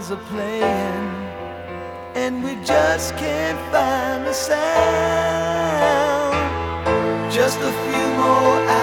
violins are playing, and we just can't find the sound. Just a few more hours